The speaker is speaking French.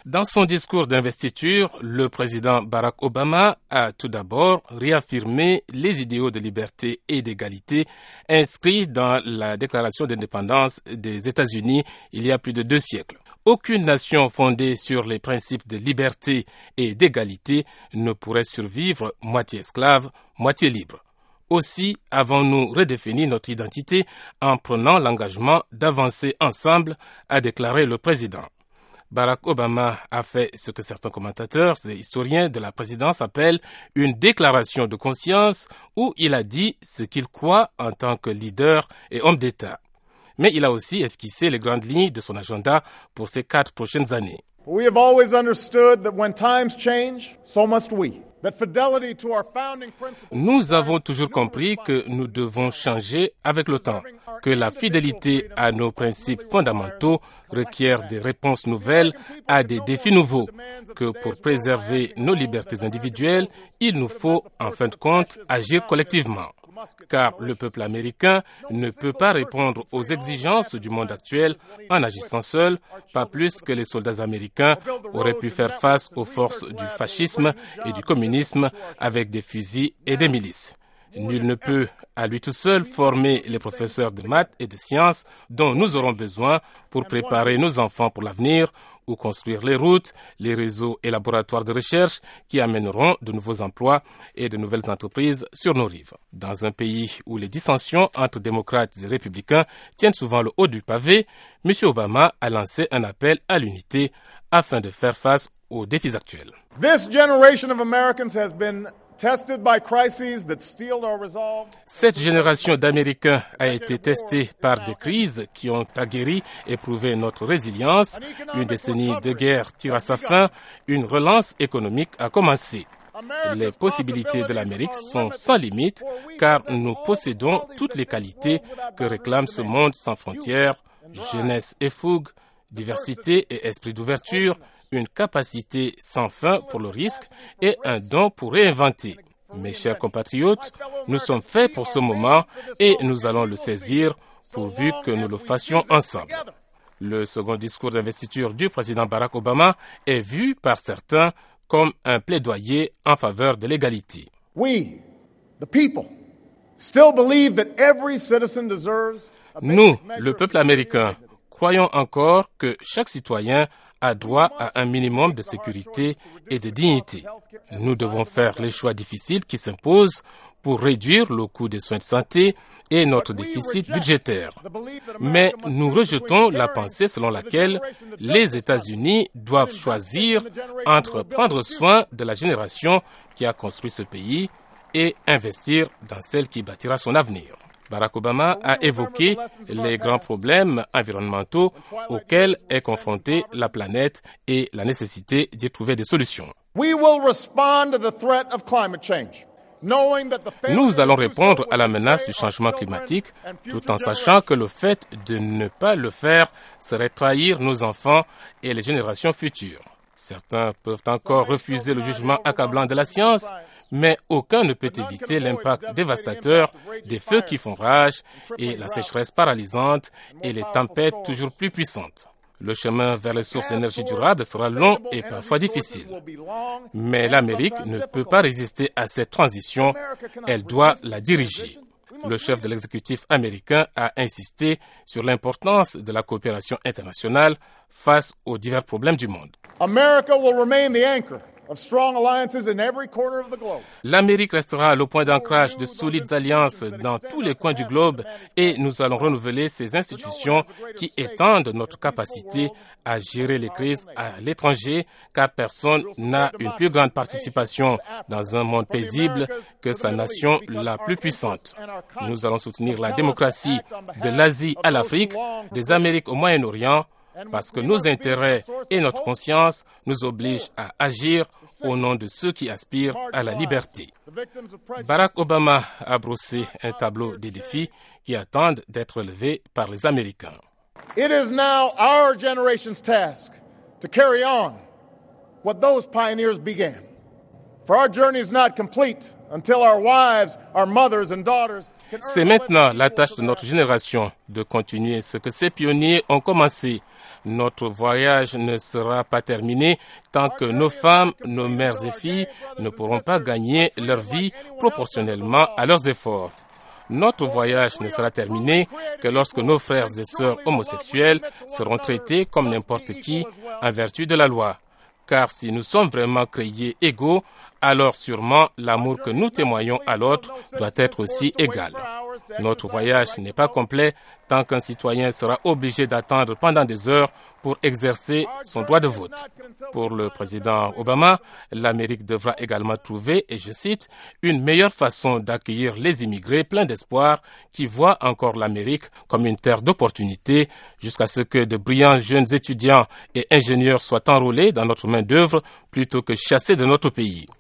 Dans son discours d'investiture, le président Barack Obama a tout d'abord réaffirmé les idéaux de liberté et d'égalité inscrits dans la Déclaration d'indépendance des États-Unis il y a plus de 2 siècles. Aucune nation fondée sur les principes de liberté et d'égalité ne pourrait survivre moitié esclave, moitié libre. Aussi avons-nous redéfini notre identité en prenant l'engagement d'avancer ensemble, a déclaré le président. Barack Obama a fait ce que certains commentateurs et historiens de la présidence appellent une déclaration de conscience où il a dit ce qu'il croit en tant que leader et homme d'État. Mais il a aussi esquissé les grandes lignes de son agenda pour ces 4 prochaines années. We have always understood that when times change, so must we. Nous avons toujours compris que nous devons changer avec le temps, que la fidélité à nos principes fondamentaux requiert des réponses nouvelles à des défis nouveaux, que pour préserver nos libertés individuelles, il nous faut, en fin de compte, agir collectivement. Car le peuple américain ne peut pas répondre aux exigences du monde actuel en agissant seul, pas plus que les soldats américains auraient pu faire face aux forces du fascisme et du communisme avec des fusils et des milices. Nul ne peut, à lui tout seul, former les professeurs de maths et de sciences dont nous aurons besoin pour préparer nos enfants pour l'avenir ou construire les routes, les réseaux et laboratoires de recherche qui amèneront de nouveaux emplois et de nouvelles entreprises sur nos rives. Dans un pays où les dissensions entre démocrates et républicains tiennent souvent le haut du pavé, M. Obama a lancé un appel à l'unité afin de faire face aux défis actuels. This generation of Americans has been tested by crises that steeled our resolve. Cette génération d'Américains a été testée par des crises qui ont aguerri et prouvé notre résilience. Une décennie de guerre tire à sa fin. Une relance économique a commencé. Les possibilités de l'Amérique sont sans limite car nous possédons toutes les qualités que réclame ce monde sans frontières, jeunesse et fougue, diversité et esprit d'ouverture, une capacité sans fin pour le risque et un don pour réinventer. Mes chers compatriotes, nous sommes faits pour ce moment et nous allons le saisir pourvu que nous le fassions ensemble. Le second discours d'investiture du président Barack Obama est vu par certains comme un plaidoyer en faveur de l'égalité. Nous, le peuple américain, croyons encore que chaque citoyen a droit à un minimum de sécurité et de dignité. Nous devons faire les choix difficiles qui s'imposent pour réduire le coût des soins de santé et notre déficit budgétaire. Mais nous rejetons la pensée selon laquelle les États-Unis doivent choisir entre prendre soin de la génération qui a construit ce pays et investir dans celle qui bâtira son avenir. Barack Obama a évoqué les grands problèmes environnementaux auxquels est confrontée la planète et la nécessité d'y trouver des solutions. Nous allons répondre à la menace du changement climatique tout en sachant que le fait de ne pas le faire serait trahir nos enfants et les générations futures. Certains peuvent encore refuser le jugement accablant de la science, mais aucun ne peut éviter l'impact dévastateur des feux qui font rage et la sécheresse paralysante et les tempêtes toujours plus puissantes. Le chemin vers les sources d'énergie durable sera long et parfois difficile. Mais l'Amérique ne peut pas résister à cette transition, elle doit la diriger. Le chef de l'exécutif américain a insisté sur l'importance de la coopération internationale face aux divers problèmes du monde. L'Amérique restera le point d'ancrage de solides alliances dans tous les coins du globe et nous allons renouveler ces institutions qui étendent notre capacité à gérer les crises à l'étranger car personne n'a une plus grande participation dans un monde paisible que sa nation la plus puissante. Nous allons soutenir la démocratie de l'Asie à l'Afrique, des Amériques au Moyen-Orient, parce que nos intérêts et notre conscience nous obligent à agir au nom de ceux qui aspirent à la liberté. Barack Obama a brossé un tableau des défis qui attendent d'être relevés par les Américains. It is now our generation's task to carry on what those pioneers began. For our journey is not complete until our wives, our mothers and daughters. C'est maintenant la tâche de notre génération de continuer ce que ces pionniers ont commencé, Notre voyage ne sera pas terminé tant que nos femmes, nos mères et filles ne pourront pas gagner leur vie proportionnellement à leurs efforts. Notre voyage ne sera terminé que lorsque nos frères et sœurs homosexuels seront traités comme n'importe qui en vertu de la loi. Car si nous sommes vraiment créés égaux, alors sûrement l'amour que nous témoignons à l'autre doit être aussi égal. Notre voyage n'est pas complet tant qu'un citoyen sera obligé d'attendre pendant des heures pour exercer son droit de vote. Pour le président Obama, l'Amérique devra également trouver, et je cite, une meilleure façon d'accueillir les immigrés pleins d'espoir qui voient encore l'Amérique comme une terre d'opportunités jusqu'à ce que de brillants jeunes étudiants et ingénieurs soient enrôlés dans notre main-d'œuvre plutôt que chassés de notre pays.